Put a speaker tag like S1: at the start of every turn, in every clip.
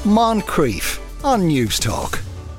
S1: Moncrief on News Talk.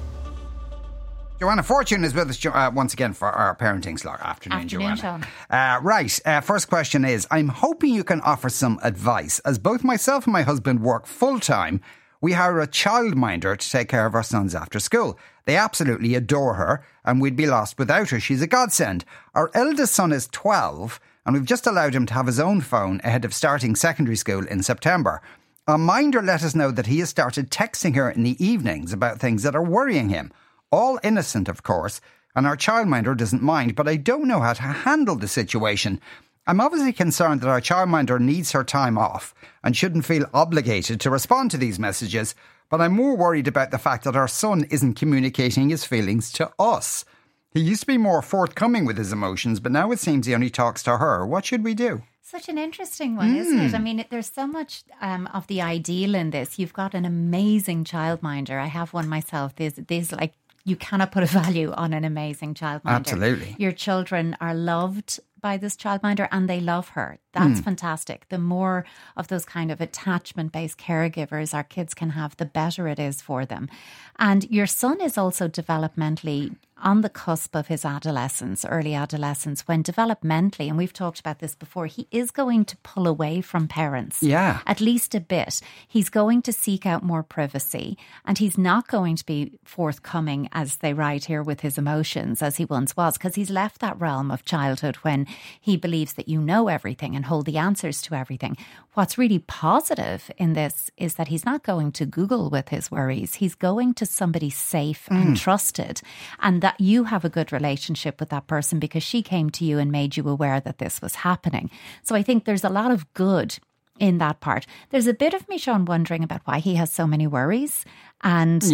S2: Joanna Fortune is with us once again for our parenting slot. Afternoon, Joanna. Right, first question is, I'm hoping you can offer some advice. As both myself and my husband work full-time, we hire a childminder to take care of our sons after school. They absolutely adore her, and we'd be lost without her. She's a godsend. Our eldest son is 12, and we've just allowed him to have his own phone ahead of starting secondary school in September. Our minder let us know that he has started texting her in the evenings about things that are worrying him. All innocent, of course, and our childminder doesn't mind, but I don't know how to handle the situation. I'm obviously concerned that our childminder needs her time off and shouldn't feel obligated to respond to these messages, but I'm more worried about the fact that our son isn't communicating his feelings to us. He used to be more forthcoming with his emotions, but now it seems he only talks to her. What should we do?
S3: Such an interesting one, isn't it? I mean, there's so much of the ideal in this. You've got an amazing childminder. I have one myself. There's like, you cannot put a value on an amazing childminder.
S2: Absolutely.
S3: Your children are loved by this childminder and they love her. That's fantastic. The more of those kind of attachment-based caregivers our kids can have, the better it is for them. And your son is also developmentally on the cusp of his adolescence, early adolescence, when developmentally, and we've talked about this before, he is going to pull away from parents.
S2: Yeah.
S3: At least a bit. He's going to seek out more privacy, and he's not going to be forthcoming, as they write here, with his emotions as he once was, because he's left that realm of childhood when he believes that you know everything and hold the answers to everything. What's really positive in this is that he's not going to Google with his worries. He's going to somebody safe and trusted, and that you have a good relationship with that person because she came to you and made you aware that this was happening. So I think there's a lot of good in that part. There's a bit of me, Sean, wondering about why he has so many worries. And,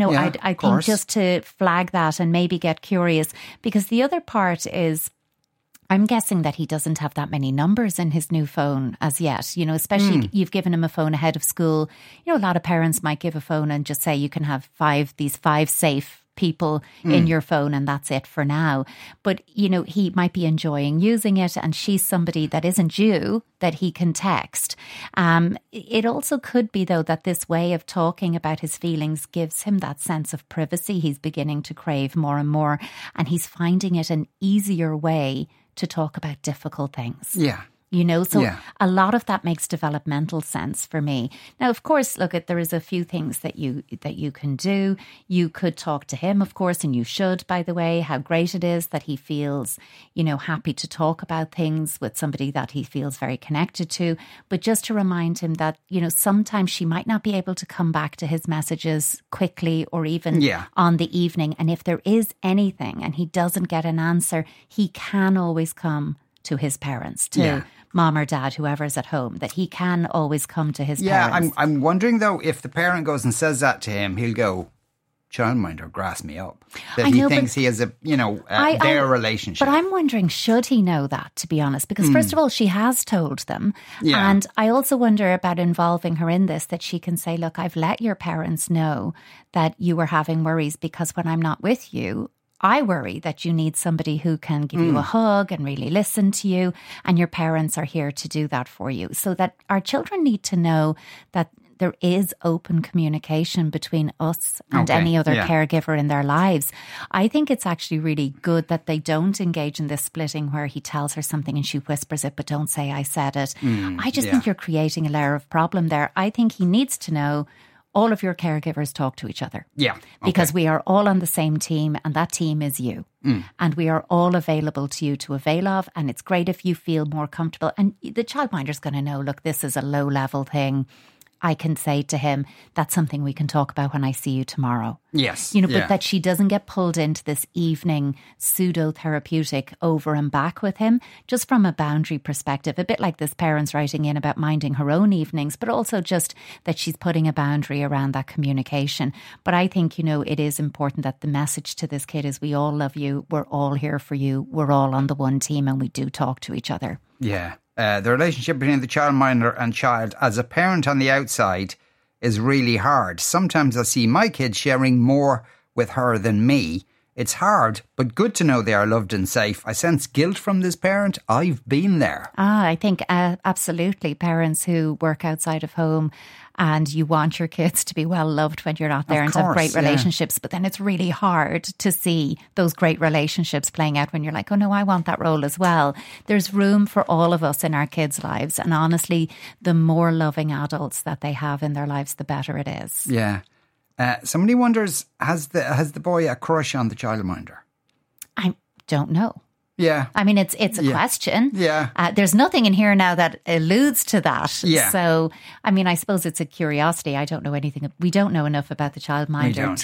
S3: I think just to flag that and maybe get curious, because the other part is, I'm guessing that he doesn't have that many numbers in his new phone as yet, especially you've given him a phone ahead of school. A lot of parents might give a phone and just say you can have these five safe people in your phone and that's it for now. But, he might be enjoying using it and she's somebody that isn't you that he can text. It also could be, though, that this way of talking about his feelings gives him that sense of privacy he's beginning to crave more and more, and he's finding it an easier way to talk about difficult things.
S2: Yeah.
S3: A lot of that makes developmental sense for me. Now, of course, there is a few things that you can do. You could talk to him, of course, and you should, by the way, how great it is that he feels, happy to talk about things with somebody that he feels very connected to. But just to remind him that, sometimes she might not be able to come back to his messages quickly or even on the evening. And if there is anything and he doesn't get an answer, he can always come to his parents, to mom or dad, whoever's at home, that he can always come to his parents.
S2: Yeah, I'm wondering, though, if the parent goes and says that to him, he'll go, childminder, grass me up. That he thinks he has their relationship.
S3: But I'm wondering, should he know that, to be honest? Because first of all, she has told them. Yeah. And I also wonder about involving her in this, that she can say, look, I've let your parents know that you were having worries because when I'm not with you, I worry that you need somebody who can give you a hug and really listen to you, and your parents are here to do that for you. So that our children need to know that there is open communication between us and any other caregiver in their lives. I think it's actually really good that they don't engage in this splitting where he tells her something and she whispers it, but don't say I said it. I just think you're creating a layer of problem there. I think he needs to know all of your caregivers talk to each other.
S2: Yeah. Okay.
S3: Because we are all on the same team and that team is you. And we are all available to you to avail of. And it's great if you feel more comfortable. And the childminder's going to know, look, this is a low level thing. I can say to him, that's something we can talk about when I see you tomorrow.
S2: Yes.
S3: But that she doesn't get pulled into this evening pseudo-therapeutic over and back with him, just from a boundary perspective, a bit like this parent's writing in about minding her own evenings, but also just that she's putting a boundary around that communication. But I think, it is important that the message to this kid is we all love you, we're all here for you, we're all on the one team and we do talk to each other.
S2: Yeah. The relationship between the childminder and child as a parent on the outside is really hard. Sometimes I see my kids sharing more with her than me. It's hard, but good to know they are loved and safe. I sense guilt from this parent. I've been there.
S3: I think absolutely. Parents who work outside of home and you want your kids to be well loved when you're not there and to have great relationships. But then it's really hard to see those great relationships playing out when you're like, oh no, I want that role as well. There's room for all of us in our kids' lives. And honestly, the more loving adults that they have in their lives, the better it is.
S2: Yeah. Somebody wonders, has the boy a crush on the childminder?
S3: I don't know.
S2: Yeah.
S3: I mean, it's a question.
S2: Yeah.
S3: There's nothing in here now that alludes to that.
S2: Yeah.
S3: So, I mean, I suppose it's a curiosity. I don't know anything. We don't know enough about the childminder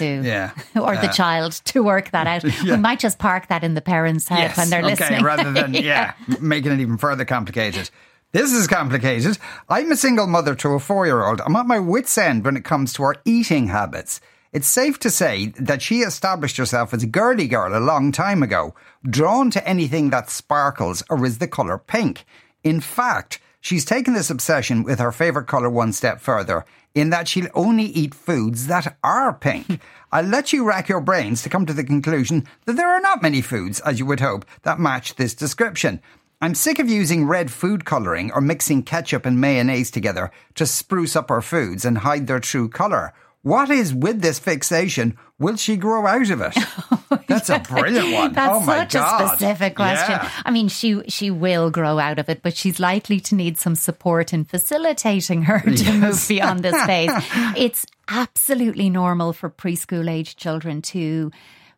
S3: or the child to work that out. Yeah. We might just park that in the parents' head when they're listening.
S2: Rather than, making it even further complicated. This is complicated. I'm a single mother to a 4-year-old. I'm at my wit's end when it comes to our eating habits. It's safe to say that she established herself as a girly girl a long time ago, drawn to anything that sparkles or is the colour pink. In fact, she's taken this obsession with her favourite colour one step further, in that she'll only eat foods that are pink. I'll let you rack your brains to come to the conclusion that there are not many foods, as you would hope, that match this description. I'm sick of using red food colouring or mixing ketchup and mayonnaise together to spruce up our foods and hide their true colour. What is with this fixation? Will she grow out of it? That's a brilliant one.
S3: That's
S2: such
S3: a specific question.
S2: Yeah.
S3: I mean, she will grow out of it, but she's likely to need some support in facilitating her to move beyond this phase. It's absolutely normal for preschool age children to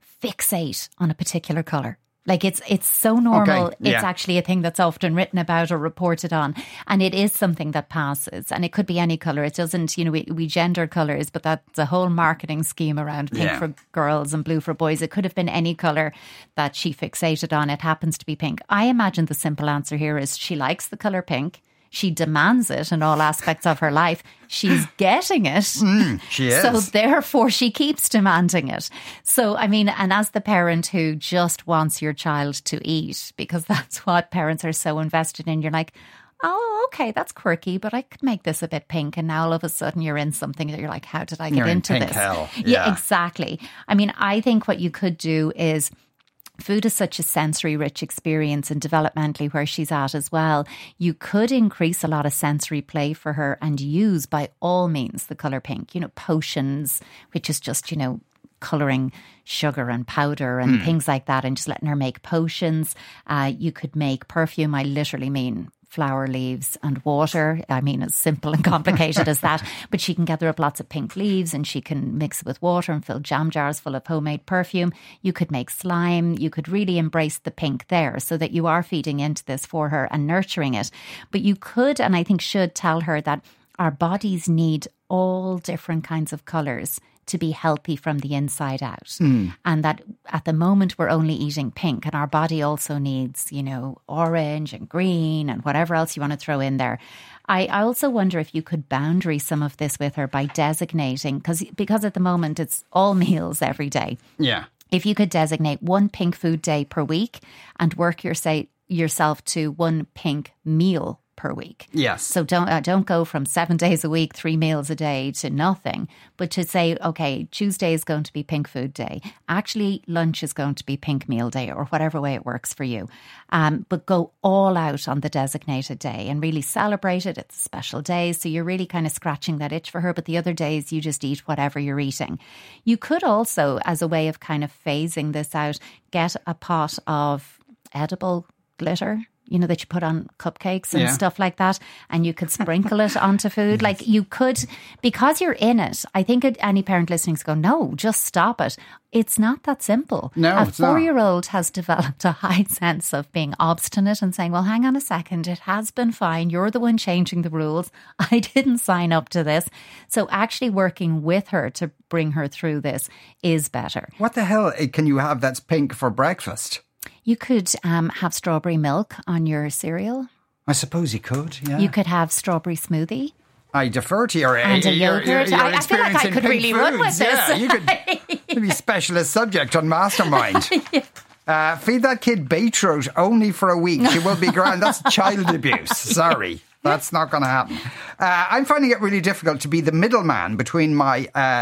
S3: fixate on a particular colour. Like it's so normal.
S2: Okay, yeah.
S3: It's actually a thing that's often written about or reported on. And it is something that passes. And it could be any colour. It doesn't, we gender colours, but that's a whole marketing scheme around pink for girls and blue for boys. It could have been any colour that she fixated on. It happens to be pink. I imagine the simple answer here is she likes the colour pink. She demands it in all aspects of her life. She's getting it.
S2: She is.
S3: So therefore she keeps demanding it. So, I mean, and as the parent who just wants your child to eat, because that's what parents are so invested in, you're like, oh, okay, that's quirky, but I could make this a bit pink. And now all of a sudden you're in something that you're like, how did I get into
S2: pink
S3: this?
S2: Hell.
S3: Yeah, exactly. I mean, I think what you could do is, food is such a sensory rich experience and developmentally where she's at as well. You could increase a lot of sensory play for her and use by all means the colour pink, potions, which is just, colouring sugar and powder and things like that and just letting her make potions. You could make perfume. I literally mean flower leaves and water. I mean, as simple and complicated as that. But she can gather up lots of pink leaves and she can mix it with water and fill jam jars full of homemade perfume. You could make slime. You could really embrace the pink there so that you are feeding into this for her and nurturing it. But you could, and I think should, tell her that our bodies need all different kinds of colours to be healthy from the inside out. And that at the moment we're only eating pink and our body also needs, orange and green and whatever else you want to throw in there. I also wonder if you could boundary some of this with her by designating, because at the moment it's all meals every day.
S2: Yeah.
S3: If you could designate one pink food day per week and work yourself to one pink meal per week.
S2: Yes.
S3: So don't go from 7 days a week, 3 meals a day to nothing, but to say, okay, Tuesday is going to be pink food day. Actually, lunch is going to be pink meal day or whatever way it works for you. But go all out on the designated day and really celebrate it. It's a special day. So you're really kind of scratching that itch for her. But the other days you just eat whatever you're eating. You could also, as a way of kind of phasing this out, get a pot of edible glitter, that you put on cupcakes and stuff like that, and you could sprinkle it onto food. Like you could, because you're in it, I think any parent listening is going, no, just stop it. It's not that simple.
S2: No,
S3: a 4-year-old has developed a high sense of being obstinate and saying, well, hang on a second, it has been fine. You're the one changing the rules. I didn't sign up to this. So actually working with her to bring her through this is better.
S2: What the hell can you have that's pink for breakfast?
S3: You could have strawberry milk on your cereal.
S2: I suppose you could, yeah.
S3: You could have strawberry smoothie.
S2: I defer to your
S3: and a yogurt.
S2: Your
S3: I feel like I could really run with this.
S2: Yeah, you could be specialist subject on Mastermind. Feed that kid beetroot only for a week. She will be grand. That's child abuse. Sorry. That's not going to happen. I'm finding it really difficult to be the middleman between my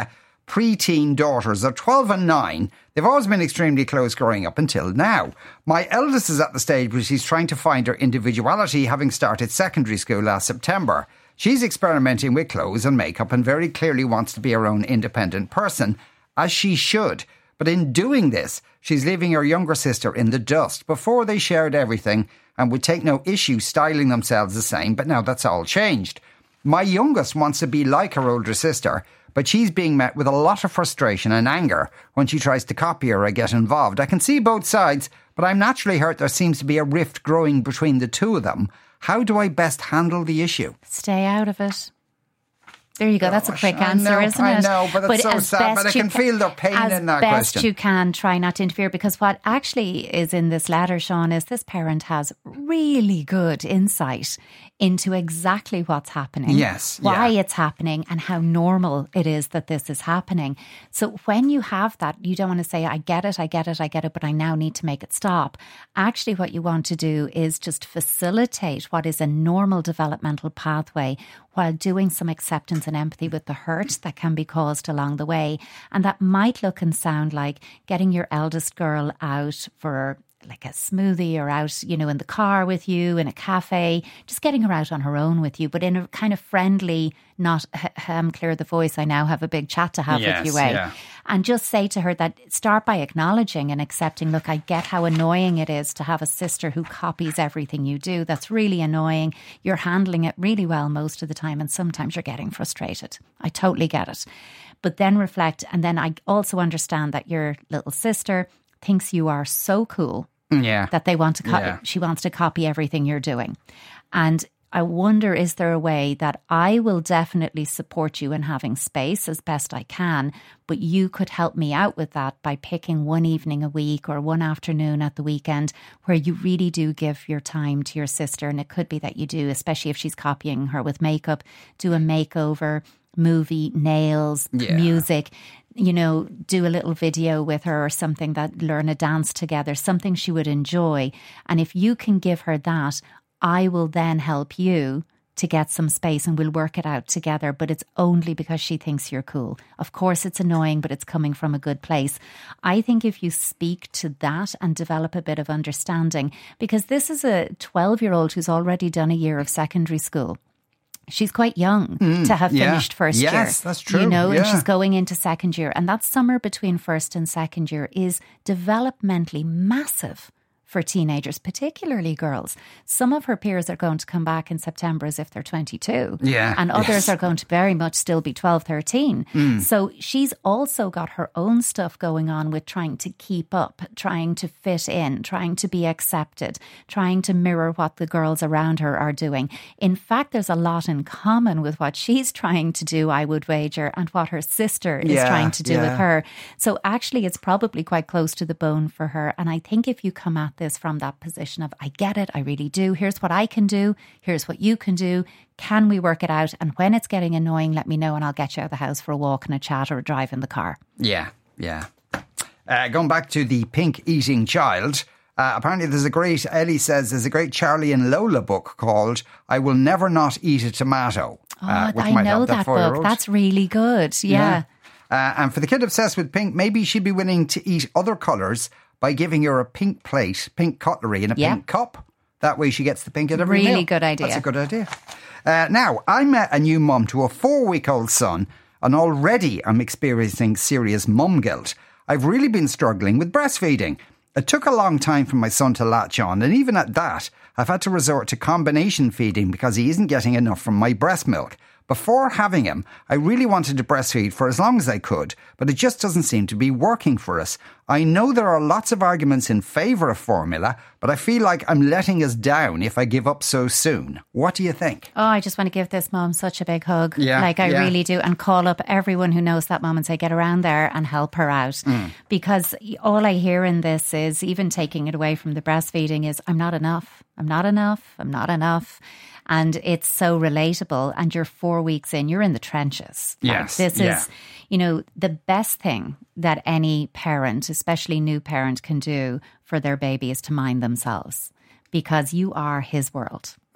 S2: preteen daughters. They're 12 and 9. They've always been extremely close growing up until now. My eldest is at the stage where she's trying to find her individuality, having started secondary school last September. She's experimenting with clothes and makeup and very clearly wants to be her own independent person, as she should. But in doing this, she's leaving her younger sister in the dust. Before they shared everything and would take no issue styling themselves the same, but now that's all changed. My youngest wants to be like her older sister, but she's being met with a lot of frustration and anger when she tries to copy her or get involved. I can see both sides, but I'm naturally hurt there seems to be a rift growing between the two of them. How do I best handle the issue?
S3: Stay out of it. There you go. That's a quick answer, isn't it?
S2: I know, but it's so sad. But I can feel their pain in that question.
S3: As best you can, try not to interfere, because what actually is in this letter, Sean, is this parent has really good insight into exactly what's happening.
S2: Yes.
S3: Why it's happening and how normal it is that this is happening. So when you have that, you don't want to say, I get it, but I now need to make it stop. Actually, what you want to do is just facilitate what is a normal developmental pathway while doing some acceptance and empathy with the hurt that can be caused along the way. And that might look and sound like getting your eldest girl out for like a smoothie, or out, in the car with you, in a cafe, just getting her out on her own with you, but in a kind of friendly, not clear the voice, I now have a big chat to have with you way. Yeah. And just say to her that, start by acknowledging and accepting, look, I get how annoying it is to have a sister who copies everything you do. That's really annoying. You're handling it really well most of the time, and sometimes you're getting frustrated. I totally get it. But then reflect, and then I also understand that your little sister thinks you are so cool that they want to she wants to copy everything you're doing. And I wonder, is there a way that I will definitely support you in having space as best I can, but you could help me out with that by picking one evening a week or one afternoon at the weekend where you really do give your time to your sister. And it could be that you do, especially if she's copying her with makeup, do a makeover, movie, nails, music, do a little video with her or something, that learn a dance together, something she would enjoy. And if you can give her that, I will then help you to get some space and we'll work it out together. But it's only because she thinks you're cool. Of course, it's annoying, but it's coming from a good place. I think if you speak to that and develop a bit of understanding, because this is a 12-year-old who's already done a year of secondary school. She's quite young to have finished first year.
S2: Yes, that's true.
S3: And she's going into second year. And that summer between first and second year is developmentally massive for teenagers, particularly girls. Some of her peers are going to come back in September as if they're 22. And others are going to very much still be 12, 13. So she's also got her own stuff going on with trying to keep up, trying to fit in, trying to be accepted, trying to mirror what the girls around her are doing. In fact, there's a lot in common with what she's trying to do, I would wager, and what her sister is trying to do with her. So actually, it's probably quite close to the bone for her. And I think if you come at this from that position of, I get it, I really do. Here's what I can do. Here's what you can do. Can we work it out? And when it's getting annoying, let me know and I'll get you out of the house for a walk and a chat or a drive in the car.
S2: Going back to the pink eating child, apparently Ellie says there's a great Charlie and Lola book called I Will Never Not Eat a Tomato.
S3: I know that book. That's really good.
S2: And for the kid obsessed with pink, maybe she'd be willing to eat other colours by giving her a pink plate, pink cutlery and a pink cup. That way she gets the pink at every meal.
S3: Really good idea.
S2: That's a good idea. Now, I met a new mum to a 4-week-old son, and already I'm experiencing serious mum guilt. I've really been struggling with breastfeeding. It took a long time for my son to latch on, and even at that, I've had to resort to combination feeding because he isn't getting enough from my breast milk. Before having him, I really wanted to breastfeed for as long as I could, but it just doesn't seem to be working for us. I know there are lots of arguments in favour of formula, but I feel like I'm letting us down if I give up so soon. What do you think?
S3: Oh, I just want to give this mum such a big hug. I really do. And call up everyone who knows that mum and say, get around there and help her out. Because all I hear in this is, even taking it away from the breastfeeding, is I'm not enough. I'm not enough. I'm not enough. And it's so relatable. And you're 4 weeks in, you're in the trenches. This is, the best thing that any parent, especially new parent, can do for their baby is to mind themselves, because you are his world.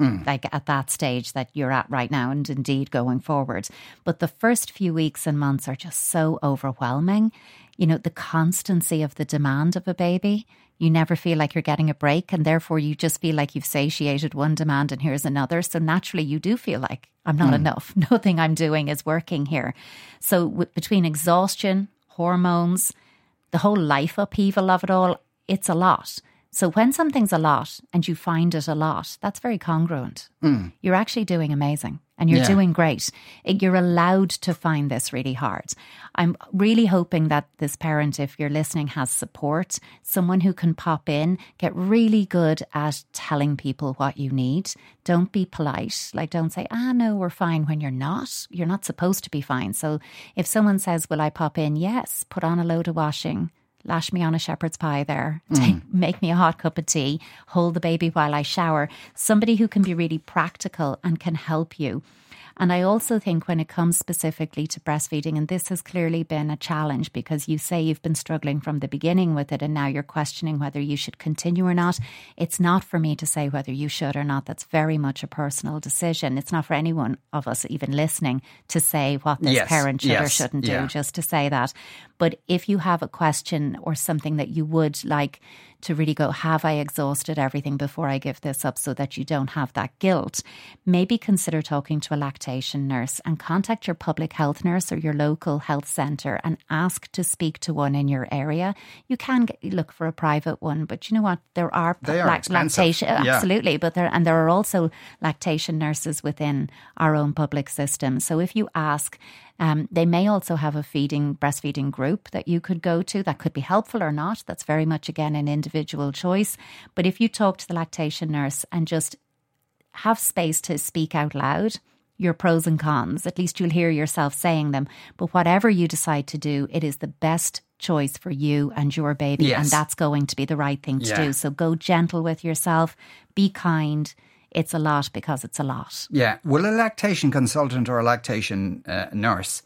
S3: like at that stage that you're at right now, and indeed going forward. But the first few weeks and months are just so overwhelming. You know, the constancy of the demand of a baby. You never feel like you're getting a break, and therefore you just feel like you've satiated one demand and here's another. So naturally you do feel like I'm not enough. Nothing I'm doing is working here. So between exhaustion, hormones, the whole life upheaval of it all, it's a lot. So when something's a lot and you find it a lot, that's very congruent. You're actually doing amazing and you're doing great. You're allowed to find this really hard. I'm really hoping that this parent, if you're listening, has support, someone who can pop in, get really good at telling people what you need. Don't be polite. Like, don't say, no, we're fine, when you're not. You're not supposed to be fine. So if someone says, will I pop in? Yes, put on a load of washing. Lash me on a shepherd's pie there, make me a hot cup of tea, hold the baby while I shower. Somebody who can be really practical and can help you. And I also think when it comes specifically to breastfeeding, and this has clearly been a challenge because you say you've been struggling from the beginning with it and now you're questioning whether you should continue or not. It's not for me to say whether you should or not. That's very much a personal decision. It's not for anyone of us even listening to say what this parent should or shouldn't do, just to say that. But if you have a question or something that you would like to really go, have I exhausted everything before I give this up, so that you don't have that guilt, maybe consider talking to a lactation nurse and contact your public health nurse or your local health centre and ask to speak to one in your area. You can look for a private one, but you know what? There are lactation, absolutely, but there are also lactation nurses within our own public system. So if you ask, they may also have a breastfeeding group that you could go to. That could be helpful or not. That's very much, again, an individual choice. But if you talk to the lactation nurse and just have space to speak out loud your pros and cons, at least you'll hear yourself saying them. But whatever you decide to do, it is the best choice for you and your baby. And that's going to be the right thing to do. So go gentle with yourself. Be kind. It's a lot because it's a lot.
S2: Yeah. Will a lactation consultant or a lactation nurse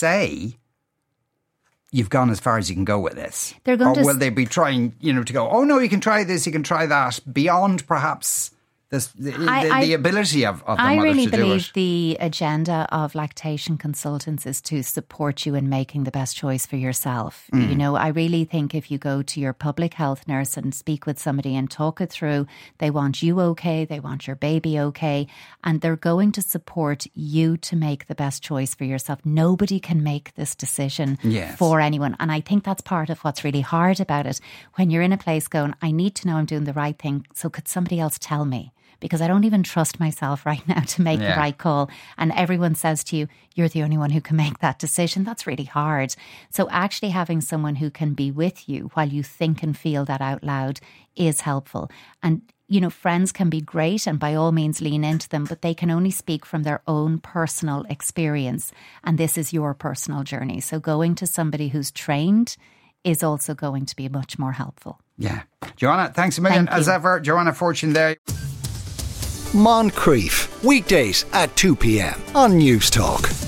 S2: say you've gone as far as you can go with this?
S3: They're going
S2: or will they be trying, to go, oh no, you can try this, you can try that, beyond perhaps the ability of the mother to do it?
S3: I really believe the agenda of lactation consultants is to support you in making the best choice for yourself. I really think if you go to your public health nurse and speak with somebody and talk it through, they want you okay, they want your baby okay, and they're going to support you to make the best choice for yourself. Nobody can make this decision for anyone. And I think that's part of what's really hard about it. When you're in a place going, I need to know I'm doing the right thing, so could somebody else tell me? Because I don't even trust myself right now to make the right call. And everyone says to you, you're the only one who can make that decision. That's really hard. So actually having someone who can be with you while you think and feel that out loud is helpful. And, friends can be great, and by all means lean into them, but they can only speak from their own personal experience. And this is your personal journey. So going to somebody who's trained is also going to be much more helpful.
S2: Yeah. Joanna, thanks a million. As ever, Joanna Fortune there.
S1: Moncrief, weekdays at 2 p.m. on News Talk.